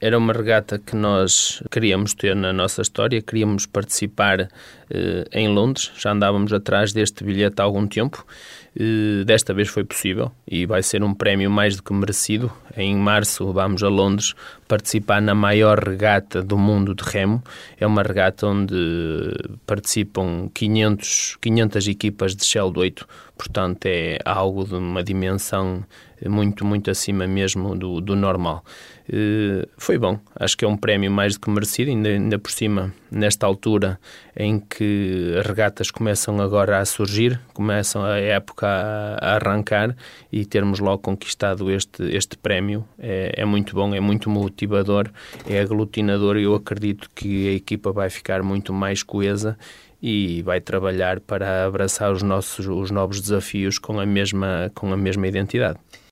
Era uma regata que nós queríamos ter na nossa história, queríamos participar em Londres, já andávamos atrás deste bilhete há algum tempo. Desta vez foi possível e vai ser um prémio mais do que merecido. Em março vamos a Londres participar na maior regata do mundo de remo. É uma regata onde participam 500 equipas de Shell de 8, portanto é algo de uma dimensão muito, muito acima mesmo do normal. Foi bom, acho que é um prémio mais do que merecido, ainda por cima, nesta altura em que as regatas começam agora a surgir, começam a época a arrancar, e termos logo conquistado este prémio é muito bom, é muito motivador, é aglutinador, e eu acredito que a equipa vai ficar muito mais coesa e vai trabalhar para abraçar os novos desafios com a mesma identidade.